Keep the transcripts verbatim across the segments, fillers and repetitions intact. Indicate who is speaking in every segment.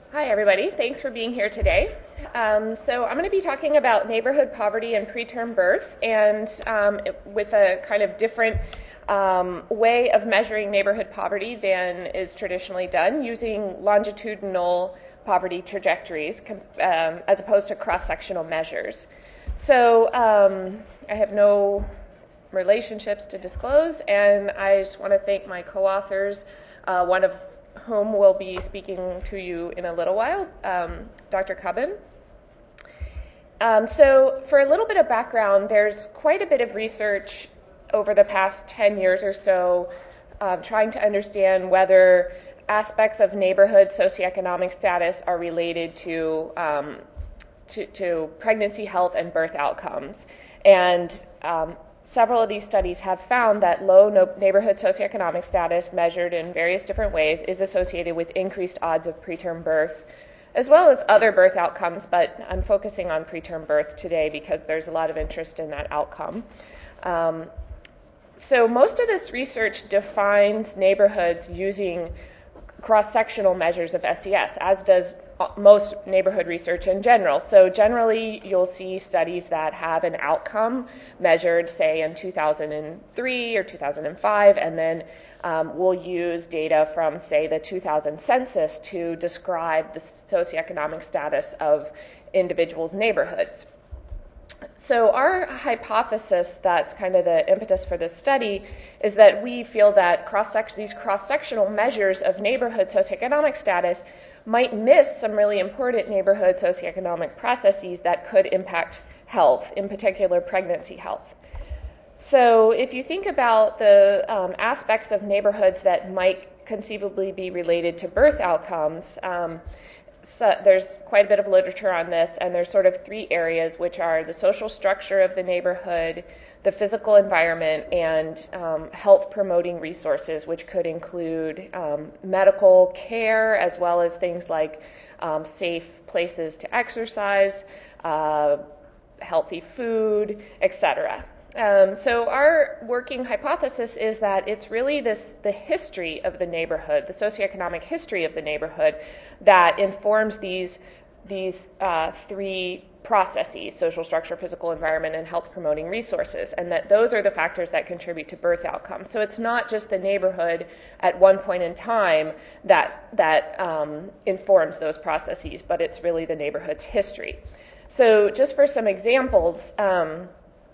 Speaker 1: Hi, everybody. Thanks for being here today. Um, so I'm going to be talking about neighborhood poverty and preterm birth, and um, with a kind of different um, way of measuring neighborhood poverty than is traditionally done, using longitudinal poverty trajectories um, as opposed to cross-sectional measures. So um, I have no relationships to disclose, and I just want to thank my co-authors, uh, one of whom will be speaking to you in a little while, um, Doctor Cubbin. Um, so for a little bit of background, there's quite a bit of research over the past ten years or so uh, trying to understand whether aspects of neighborhood socioeconomic status are related to, um, to, to pregnancy health and birth outcomes. And um, Several of these studies have found that low no- neighborhood socioeconomic status measured in various different ways is associated with increased odds of preterm birth, as well as other birth outcomes, but I'm focusing on preterm birth today because there's a lot of interest in that outcome. Um, so most of this research defines neighborhoods using cross-sectional measures of S E S, as does most neighborhood research in general. So generally, you'll see studies that have an outcome measured, say, in two thousand three or two thousand five, and then um, we'll use data from, say, the two thousand census to describe the socioeconomic status of individuals' neighborhoods. So our hypothesis, that's kind of the impetus for this study, is that we feel that cross these cross-sectional measures of neighborhood socioeconomic status might miss some really important neighborhood socioeconomic processes that could impact health, in particular pregnancy health. So if you think about the um, aspects of neighborhoods that might conceivably be related to birth outcomes, um, so there's quite a bit of literature on this, and there's sort of three areas, which are the social structure of the neighborhood, the physical environment, and um, health-promoting resources, which could include um, medical care, as well as things like um, safe places to exercise, uh, healthy food, et cetera. Um, so our working hypothesis is that it's really this the history of the neighborhood, the socioeconomic history of the neighborhood, that informs these these uh, three processes: social structure, physical environment, and health promoting resources, and that those are the factors that contribute to birth outcomes. So it's not just the neighborhood at one point in time that that um, informs those processes, but it's really the neighborhood's history. So just for some examples, um,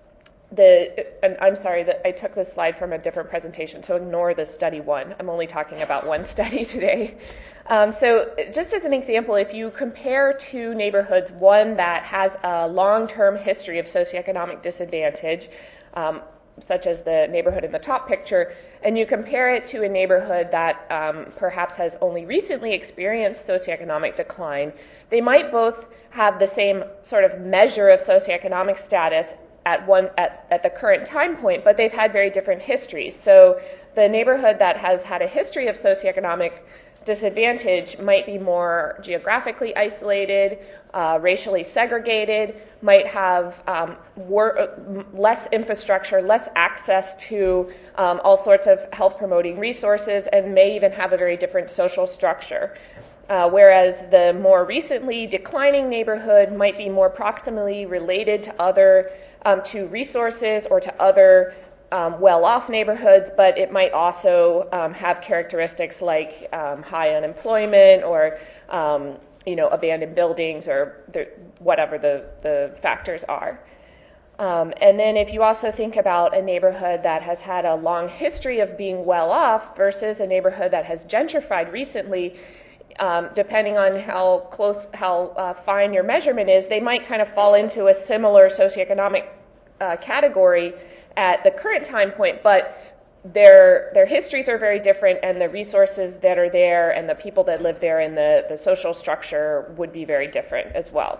Speaker 1: The, and I'm sorry that I took this slide from a different presentation, so ignore the study one. I'm only talking about one study today. Um, so just as an example, if you compare two neighborhoods, one that has a long-term history of socioeconomic disadvantage, um, such as the neighborhood in the top picture, and you compare it to a neighborhood that um, perhaps has only recently experienced socioeconomic decline, they might both have the same sort of measure of socioeconomic status at one at, at the current time point, but they've had very different histories. So the neighborhood that has had a history of socioeconomic disadvantage might be more geographically isolated, uh, racially segregated, might have um, wor- less infrastructure, less access to um, all sorts of health-promoting resources, and may even have a very different social structure. Uh, whereas the more recently declining neighborhood might be more proximally related to other, um, to resources or to other um, well-off neighborhoods, but it might also um, have characteristics like um, high unemployment or, um, you know, abandoned buildings or the, whatever the, the factors are. Um, and then if you also think about a neighborhood that has had a long history of being well-off versus a neighborhood that has gentrified recently, Um, depending on how close, how uh, fine your measurement is, they might kind of fall into a similar socioeconomic uh, category at the current time point, but their their histories are very different, and the resources that are there and the people that live there and the, the social structure would be very different as well.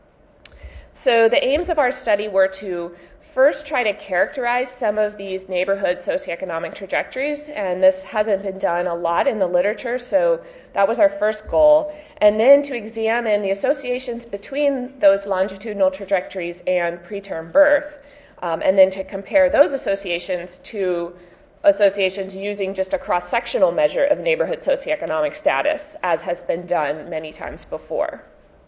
Speaker 1: So the aims of our study were to first try to characterize some of these neighborhood socioeconomic trajectories, and this hasn't been done a lot in the literature, so that was our first goal. And then to examine the associations between those longitudinal trajectories and preterm birth, um, and then to compare those associations to associations using just a cross-sectional measure of neighborhood socioeconomic status, as has been done many times before.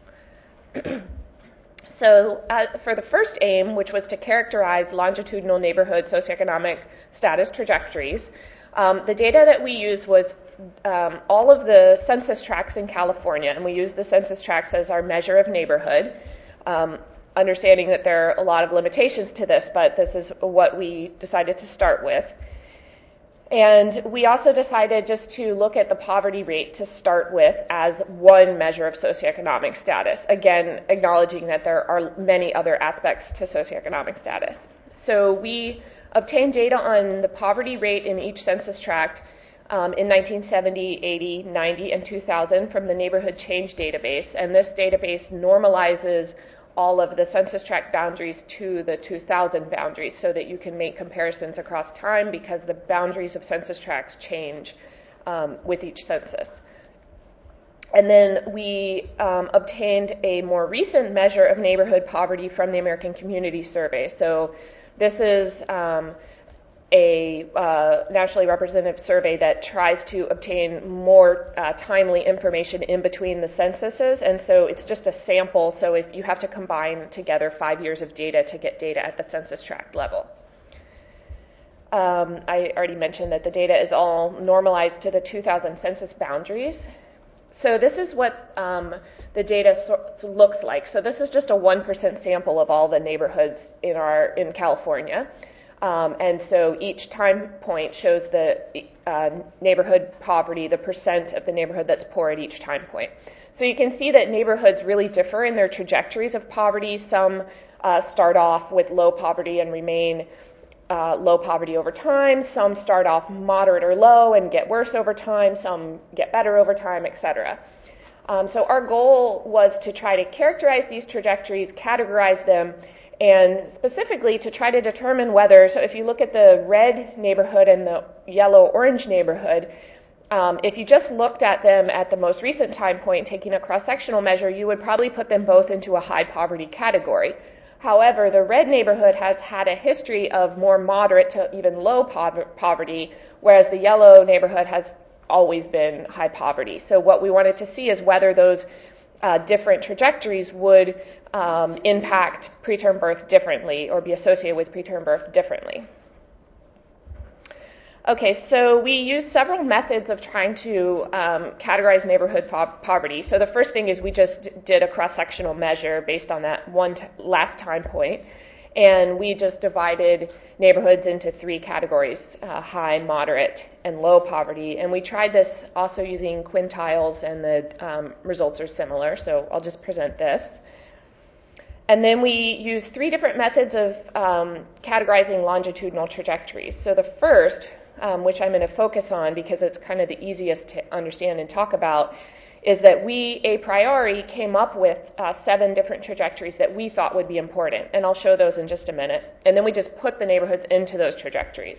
Speaker 1: So uh, for the first aim, which was to characterize longitudinal neighborhood socioeconomic status trajectories, um, the data that we used was um, all of the census tracts in California, and we used the census tracts as our measure of neighborhood, um, understanding that there are a lot of limitations to this, but this is what we decided to start with. And we also decided just to look at the poverty rate to start with as one measure of socioeconomic status, again, acknowledging that there are many other aspects to socioeconomic status. So we obtained data on the poverty rate in each census tract um, in nineteen seventy, eighty, ninety, and two thousand from the Neighborhood Change database, and this database normalizes all of the census tract boundaries to the two thousand boundaries so that you can make comparisons across time, because the boundaries of census tracts change um, with each census. And then we um, obtained a more recent measure of neighborhood poverty from the American Community Survey. So this is um, a uh, nationally representative survey that tries to obtain more uh, timely information in between the censuses, and so it's just a sample, so if you have to combine together five years of data to get data at the census tract level. Um, I already mentioned that the data is all normalized to the two thousand census boundaries. So this is what um, the data so- looks like. So this is just a one percent sample of all the neighborhoods in our in California. Um, and so each time point shows the uh, neighborhood poverty, the percent of the neighborhood that's poor at each time point. So you can see that neighborhoods really differ in their trajectories of poverty. Some uh, start off with low poverty and remain uh, low poverty over time. Some start off moderate or low and get worse over time. Some get better over time, et cetera. Um, so our goal was to try to characterize these trajectories, categorize them, and specifically to try to determine whether, so if you look at the red neighborhood and the yellow-orange neighborhood, um, if you just looked at them at the most recent time point, taking a cross-sectional measure, you would probably put them both into a high poverty category. However, the red neighborhood has had a history of more moderate to even low poverty, whereas the yellow neighborhood has always been high poverty. So what we wanted to see is whether those uh, different trajectories would um, impact preterm birth differently or be associated with preterm birth differently. Okay, so we used several methods of trying to um, categorize neighborhood po- poverty. So the first thing is we just did a cross-sectional measure based on that one t- last time point, and we just divided neighborhoods into three categories, uh, high, moderate, and low poverty. And we tried this also using quintiles, and the um, results are similar, so I'll just present this. And then we used three different methods of um, categorizing longitudinal trajectories. So the first, um, which I'm going to focus on because it's kind of the easiest to understand and talk about, is that we, a priori, came up with uh, seven different trajectories that we thought would be important. And I'll show those in just a minute. And then we just put the neighborhoods into those trajectories.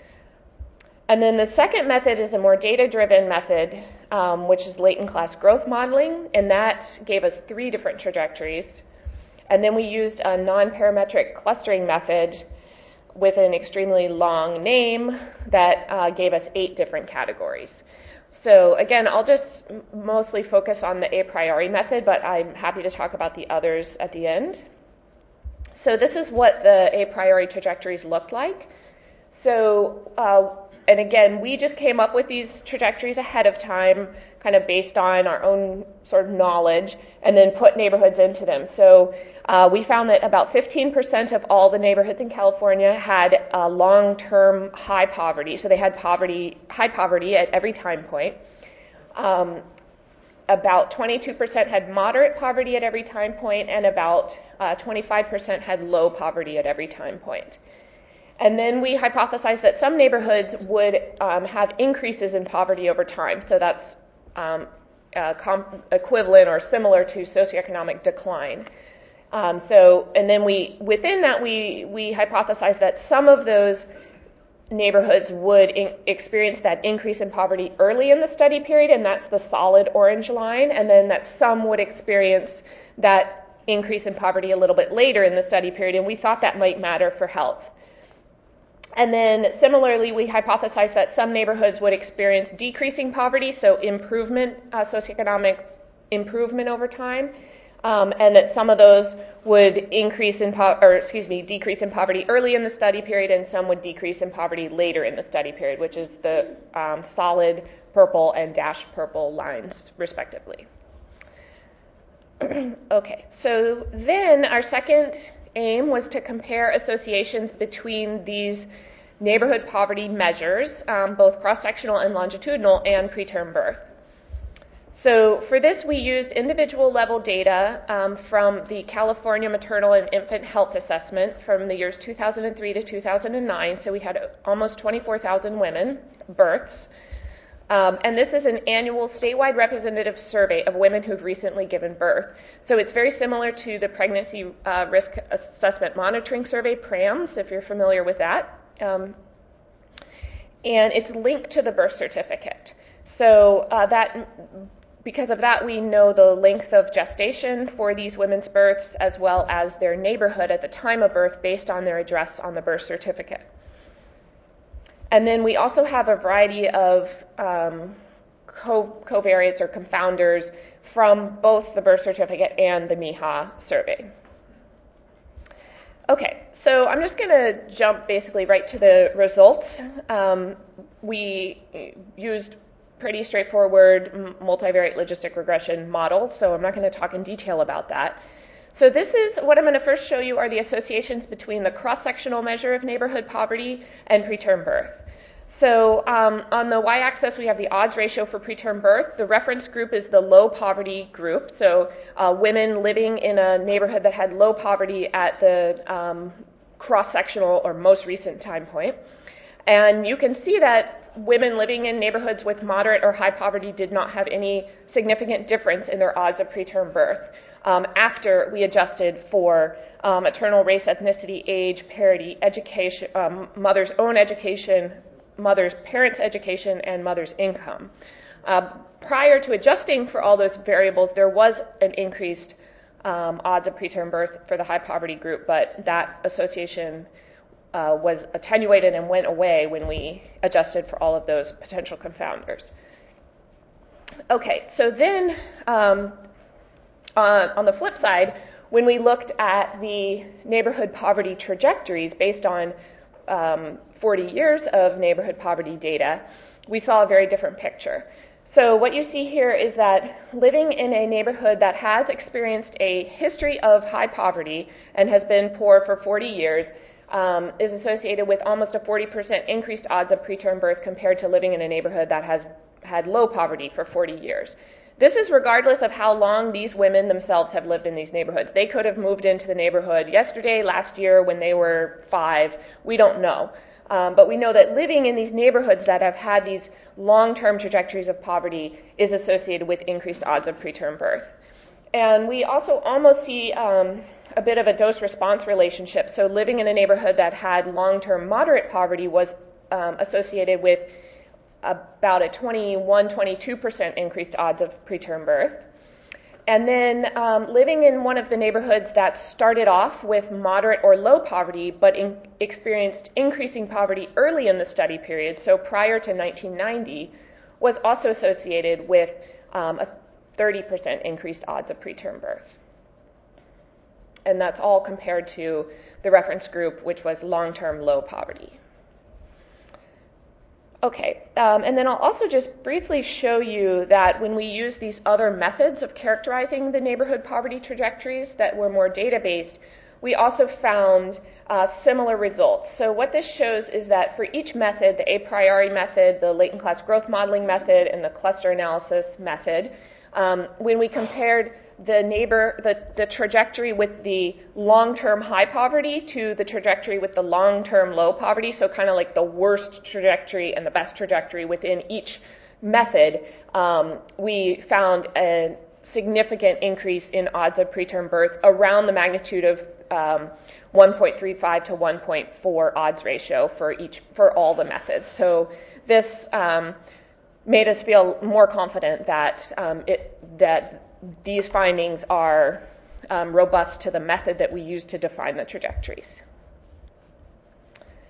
Speaker 1: And then the second method is a more data-driven method, um, which is latent class growth modeling. And that gave us three different trajectories. And then we used a non-parametric clustering method with an extremely long name that uh, gave us eight different categories. So again, I'll just mostly focus on the a priori method, but I'm happy to talk about the others at the end. So this is what the a priori trajectories looked like. So, uh, and again, we just came up with these trajectories ahead of time, kind of based on our own sort of knowledge, and then put neighborhoods into them. So uh, we found that about fifteen percent of all the neighborhoods in California had uh, long-term high poverty. So they had poverty, high poverty at every time point. Um, about twenty-two percent had moderate poverty at every time point, and about uh, twenty-five percent had low poverty at every time point. And then we hypothesized that some neighborhoods would um, have increases in poverty over time. So that's um, uh, com- equivalent or similar to socioeconomic decline. Um, so, and then we, within that, we, we hypothesized that some of those neighborhoods would in- experience that increase in poverty early in the study period, and that's the solid orange line, and then that some would experience that increase in poverty a little bit later in the study period, and we thought that might matter for health. And then similarly, we hypothesized that some neighborhoods would experience decreasing poverty, so improvement, uh, socioeconomic improvement over time, um, and that some of those would increase in po- or excuse me, decrease in poverty early in the study period, and some would decrease in poverty later in the study period, which is the um, solid purple and dashed purple lines, respectively. Okay, so then our second aim was to compare associations between these neighborhood poverty measures, um, both cross-sectional and longitudinal, and preterm birth. So for this, we used individual level data um, from the California Maternal and Infant Health Assessment from the years two thousand three to two thousand nine. So we had almost twenty-four thousand women births. Um, and this is an annual statewide representative survey of women who've recently given birth. So it's very similar to the Pregnancy uh, Risk Assessment Monitoring Survey, PRAMS, if you're familiar with that. Um, and it's linked to the birth certificate. So uh, that, because of that, we know the length of gestation for these women's births, as well as their neighborhood at the time of birth based on their address on the birth certificate. And then we also have a variety of um, co- covariates or confounders from both the birth certificate and the M I H A survey. Okay, so I'm just going to jump basically right to the results. Um, we used pretty straightforward multivariate logistic regression models, so I'm not going to talk in detail about that. So this is what I'm going to first show you are the associations between the cross-sectional measure of neighborhood poverty and preterm birth. So um, on the y-axis, we have the odds ratio for preterm birth. The reference group is the low poverty group, so uh, women living in a neighborhood that had low poverty at the um, cross-sectional or most recent time point. And you can see that women living in neighborhoods with moderate or high poverty did not have any significant difference in their odds of preterm birth um, after we adjusted for um, maternal race, ethnicity, age, parity, education, um, mother's own education, mother's parents' education, and mother's income. Uh, prior to adjusting for all those variables, there was an increased um, odds of preterm birth for the high poverty group, but that association uh, was attenuated and went away when we adjusted for all of those potential confounders. Okay, so then um, on, on the flip side, when we looked at the neighborhood poverty trajectories based on um, forty years of neighborhood poverty data, we saw a very different picture. So what you see here is that living in a neighborhood that has experienced a history of high poverty and has been poor for forty years um, is associated with almost a forty percent increased odds of preterm birth compared to living in a neighborhood that has had low poverty for forty years. This is regardless of how long these women themselves have lived in these neighborhoods. They could have moved into the neighborhood yesterday, last year, when they were five. We don't know. Um, but we know that living in these neighborhoods that have had these long-term trajectories of poverty is associated with increased odds of preterm birth. And we also almost see um, a bit of a dose-response relationship. So living in a neighborhood that had long-term moderate poverty was um, associated with about a twenty-one, twenty-two percent increased odds of preterm birth. And then um, living in one of the neighborhoods that started off with moderate or low poverty but in, experienced increasing poverty early in the study period, so prior to nineteen ninety, was also associated with um, a thirty percent increased odds of preterm birth. And that's all compared to the reference group, which was long-term low poverty. Okay, um, and then I'll also just briefly show you that when we use these other methods of characterizing the neighborhood poverty trajectories that were more data-based, we also found uh, similar results. So what this shows is that for each method, the a priori method, the latent class growth modeling method, and the cluster analysis method, um, when we compared the neighbor, the, the trajectory with the long-term high poverty to the trajectory with the long-term low poverty, so kind of like the worst trajectory and the best trajectory within each method, um, we found a significant increase in odds of preterm birth around the magnitude of um, one point three five to one point four odds ratio for each, for all the methods. So this um, made us feel more confident that um, it, that these findings are um, robust to the method that we use to define the trajectories.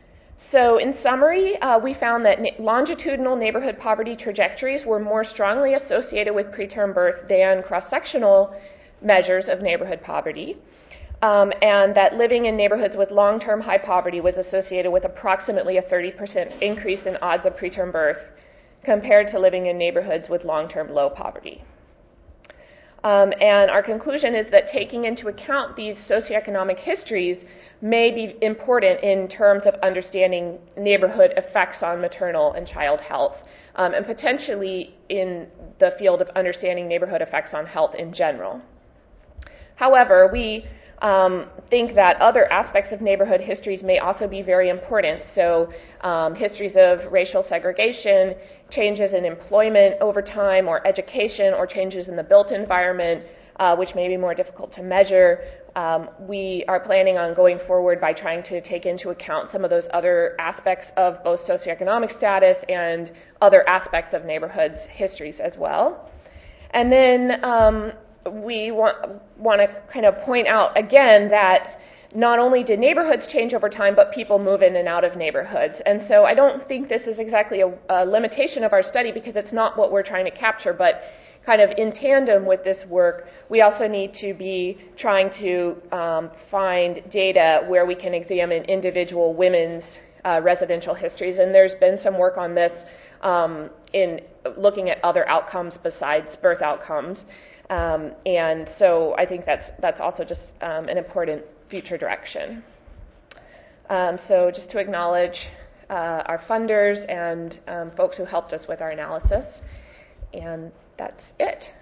Speaker 1: So in summary, uh, we found that na- longitudinal neighborhood poverty trajectories were more strongly associated with preterm birth than cross-sectional measures of neighborhood poverty, um, and that living in neighborhoods with long-term high poverty was associated with approximately a thirty percent increase in odds of preterm birth compared to living in neighborhoods with long-term low poverty. Um, and our conclusion is that taking into account these socioeconomic histories may be important in terms of understanding neighborhood effects on maternal and child health, um, and potentially in the field of understanding neighborhood effects on health in general. However, we um, think that other aspects of neighborhood histories may also be very important. So um, histories of racial segregation, changes in employment over time, or education, or changes in the built environment, uh, which may be more difficult to measure. Um, we are planning on going forward by trying to take into account some of those other aspects of both socioeconomic status and other aspects of neighborhoods' histories as well. And then um, we want, want to kind of point out again that not only did neighborhoods change over time, but people move in and out of neighborhoods. And so I don't think this is exactly a, a limitation of our study, because it's not what we're trying to capture, but kind of in tandem with this work, we also need to be trying to um, find data where we can examine individual women's uh, residential histories. And there's been some work on this um, in looking at other outcomes besides birth outcomes. Um, and so I think that's that's also just um, an important future direction. Um, so just to acknowledge uh, our funders and um, folks who helped us with our analysis. And that's it.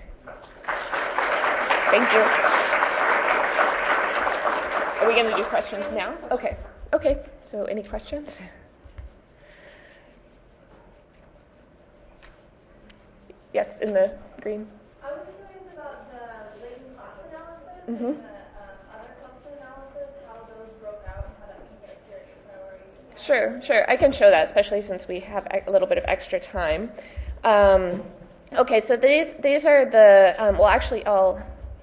Speaker 1: Thank you. Are we going to do questions now? Okay. Okay. So any questions? Yes, in the green.
Speaker 2: I was curious about the latent class analysis
Speaker 1: Mm-hmm.
Speaker 2: and the um, other cluster analysis, how those broke out and how that compares to your priorities.
Speaker 1: Sure, sure. I can show that, especially since we have a little bit of extra time. Um, okay, so these these are the, um, well, actually, I'll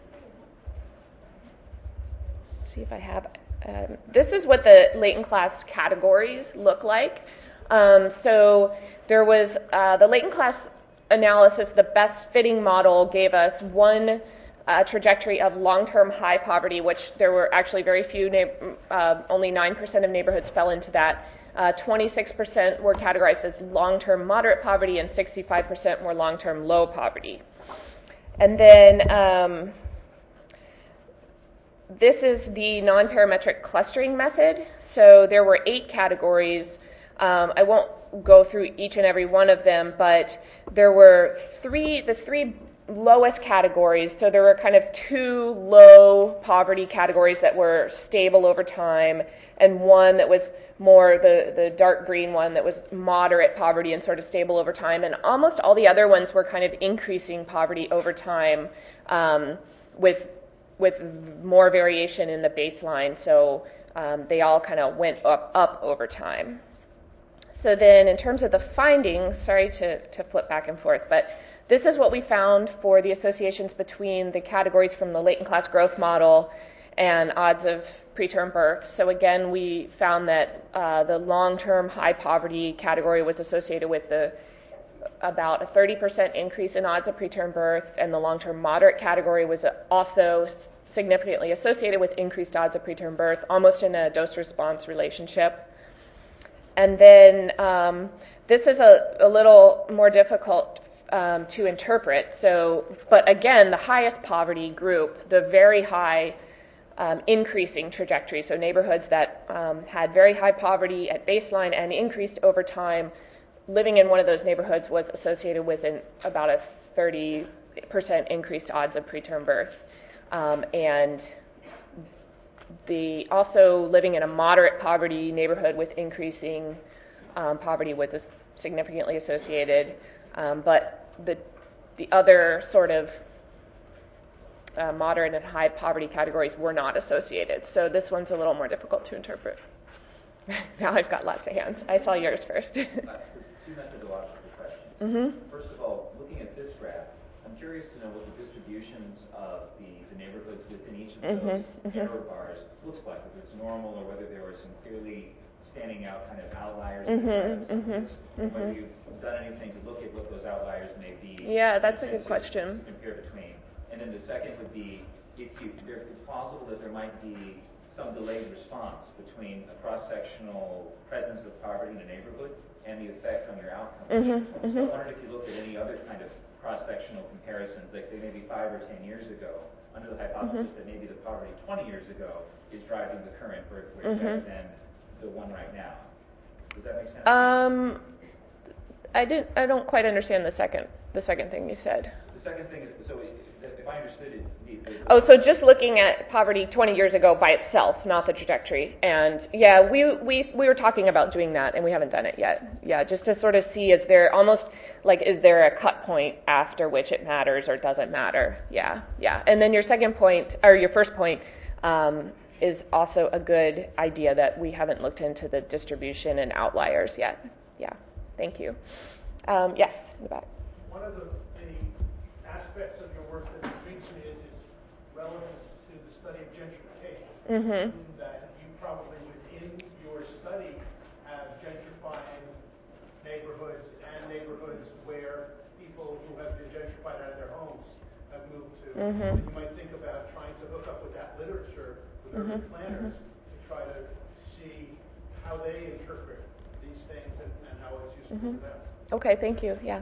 Speaker 1: see if I have, um, this is what the latent class categories look like. Um, so there was uh, the latent class analysis, the best fitting model gave us one uh, trajectory of long-term high poverty, which there were actually very few, uh, only nine percent of neighborhoods fell into that. Uh, twenty-six percent were categorized as long-term moderate poverty, and sixty-five percent were long-term low poverty. And then um, this is the non-parametric clustering method. So there were eight categories. Um, I won't go through each and every one of them, but there were three, the three lowest categories. So there were kind of two low poverty categories that were stable over time, and one that was more the, the dark green one that was moderate poverty and sort of stable over time. And almost all the other ones were kind of increasing poverty over time, um, with with more variation in the baseline. So um, they all kind of went up, up over time. So then in terms of the findings, sorry to, to flip back and forth, but this is what we found for the associations between the categories from the latent class growth model and odds of preterm birth. So again, we found that uh, the long-term high poverty category was associated with the about a thirty percent increase in odds of preterm birth, and the long-term moderate category was also significantly associated with increased odds of preterm birth, almost in a dose-response relationship. And then um, this is a, a little more difficult um, to interpret. So, but again, the highest poverty group, the very high um, increasing trajectory, so neighborhoods that um, had very high poverty at baseline and increased over time, living in one of those neighborhoods was associated with an, about a thirty percent increased odds of preterm birth. Um, and the also living in a moderate poverty neighborhood with increasing um, poverty was significantly associated, um, but the the other sort of uh, moderate and high poverty categories were not associated. So this one's a little more difficult to interpret. Now I've got lots of hands. I saw yours first.
Speaker 3: Two methodological questions.
Speaker 1: Mm-hmm.
Speaker 3: First of all, looking at this graph, I'm curious to know what the distributions of the, the neighborhoods within each of those
Speaker 1: Mm-hmm.
Speaker 3: error bars looks like, whether it's normal or whether there were some clearly standing out kind of outliers.
Speaker 1: Mhm, mhm,
Speaker 3: Whether
Speaker 1: mhm.
Speaker 3: you've done anything to look at what those outliers may be.
Speaker 1: Yeah, that's a
Speaker 3: and
Speaker 1: good
Speaker 3: to-
Speaker 1: question.
Speaker 3: To compare between. And then the second would be, if you, there, it's plausible that there might be some delayed response between a cross-sectional presence of poverty in a neighborhood and the effect on your outcomes.
Speaker 1: Mhm,
Speaker 3: So
Speaker 1: mhm.
Speaker 3: I wondered if you looked at any other kind of cross-sectional comparisons, like say maybe five or ten years ago, under the hypothesis
Speaker 1: Mhm.
Speaker 3: that maybe the poverty twenty years ago is driving the current birth rate
Speaker 1: Mhm.
Speaker 3: better than the one right now. Does that make sense?
Speaker 1: Um, I didn't. I don't quite understand the second. The second thing you said.
Speaker 3: The second thing is, so if I understood it, the, the,
Speaker 1: Oh, so just looking at poverty twenty years ago by itself, not the trajectory. And yeah, we we we were talking about doing that, and we haven't done it yet. Yeah, just to sort of see, is there almost like, is there a cut point after which it matters or doesn't matter? Yeah, yeah. And then your second point, or your first point, um, is also a good idea that we haven't looked into the distribution and outliers yet. Yeah, thank you. Um, yes, in the back.
Speaker 4: One of the, the aspects of your work that intrigues me is its relevance to the study of gentrification.
Speaker 1: Mm-hmm.
Speaker 4: That you probably within your study have gentrifying neighborhoods and neighborhoods where people who have been gentrified out of their homes have moved to.
Speaker 1: Mm-hmm.
Speaker 4: And you might think about trying to hook up with that literature with urban
Speaker 1: Mm-hmm.
Speaker 4: planners
Speaker 1: Mm-hmm.
Speaker 4: to try to see how they interpret these things and, and how it's useful
Speaker 1: Mm-hmm.
Speaker 4: to them.
Speaker 1: Okay, thank you. Yeah.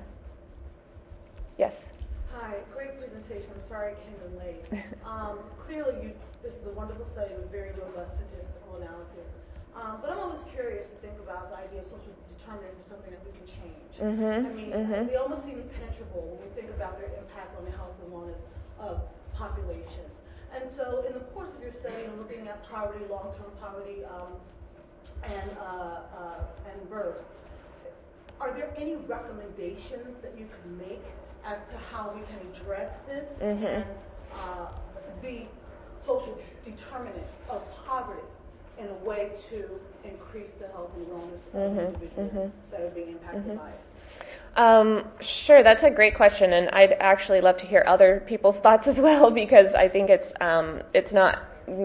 Speaker 1: Yes.
Speaker 5: Hi, great presentation. I'm sorry I came in late. Um, clearly, you, this is a wonderful study with very robust statistical analysis. Um, but I'm always curious to think about the idea of social determinants as something that we can change.
Speaker 1: Mm-hmm.
Speaker 5: I mean,
Speaker 1: Mm-hmm.
Speaker 5: they almost seem impenetrable when we think about their impact on the health and wellness of populations. And so, in the course of your study, and looking at poverty, long-term poverty, um, and uh, uh, and birth, are there any recommendations that you can make as to how we can address this
Speaker 1: Mm-hmm.
Speaker 5: and uh, the social determinant of poverty in a way to increase the health and wellness of
Speaker 1: Mm-hmm.
Speaker 5: individuals
Speaker 1: Mm-hmm.
Speaker 5: that are being impacted
Speaker 1: Mm-hmm.
Speaker 5: by it?
Speaker 1: Um, sure, that's a great question, and I'd actually love to hear other people's thoughts as well, because I think it's um, it's not,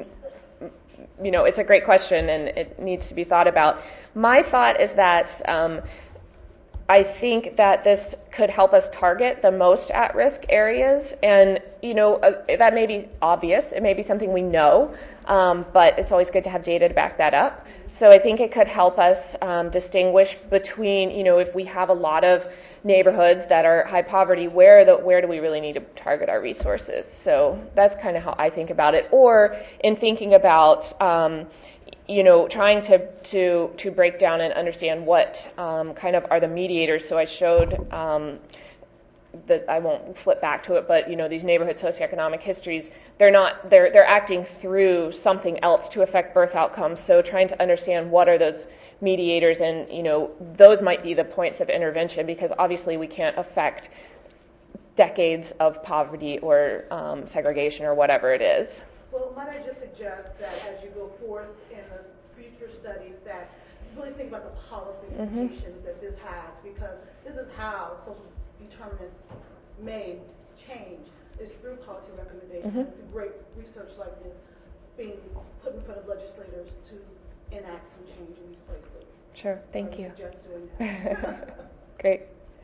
Speaker 1: you know, it's a great question and it needs to be thought about. My thought is that um, I think that this could help us target the most at-risk areas, and you know uh, that may be obvious, it may be something we know, um, but it's always good to have data to back that up. So I think it could help us um, distinguish between, you know, if we have a lot of neighborhoods that are high poverty, where the where do we really need to target our resources? So that's kind of how I think about it. Or in thinking about, um, you know, trying to to to break down and understand what um, kind of are the mediators. So I showed. Um, that I won't flip back to it, but you know, these neighborhood socioeconomic histories, they're not, they're, they're acting through something else to affect birth outcomes. So trying to understand what are those mediators, and you know, those might be the points of intervention, because obviously we can't affect decades of poverty or um, segregation or whatever it is.
Speaker 5: Well, might I just suggest that as you go forth in the future studies that you really think about the policy
Speaker 1: Mm-hmm.
Speaker 5: implications that this has, because this is how social determinants may change, is through policy recommendations.
Speaker 1: Mm-hmm.
Speaker 5: It's great research like this being put in front of legislators to enact some change in these places.
Speaker 1: Sure, thank
Speaker 5: I
Speaker 1: you.
Speaker 5: suggest doing that.
Speaker 1: Great.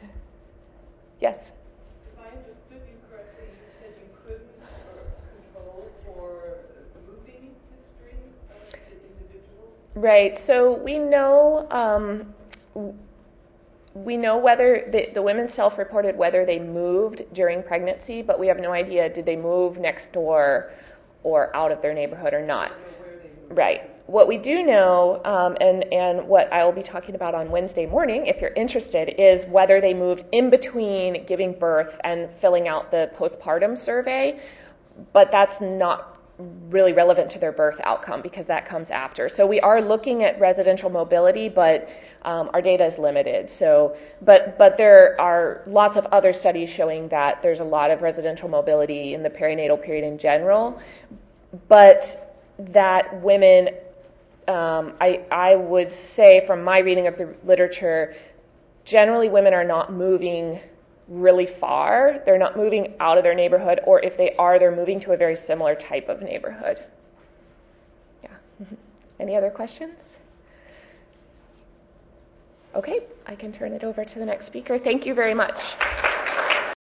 Speaker 1: Yes.
Speaker 6: If I understood you correctly, you said you couldn't uh, control for the moving history of the individuals?
Speaker 1: Right. So we know um, we know whether the, the women self-reported whether they moved during pregnancy, but we have no idea did they move next door or out of their neighborhood or not. Right. What we do know, um, and, and what I will be talking about on Wednesday morning, if you're interested, is whether they moved in between giving birth and filling out the postpartum survey, but that's not really relevant to their birth outcome because that comes after. So we are looking at residential mobility, but um, our data is limited. So, but but there are lots of other studies showing that there's a lot of residential mobility in the perinatal period in general, but that women, um, I I would say from my reading of the literature, generally women are not moving really far. They're not moving out of their neighborhood, or if they are, they're moving to a very similar type of neighborhood. Yeah. Mm-hmm. Any other questions? Okay, I can turn it over to the next speaker. Thank you very much.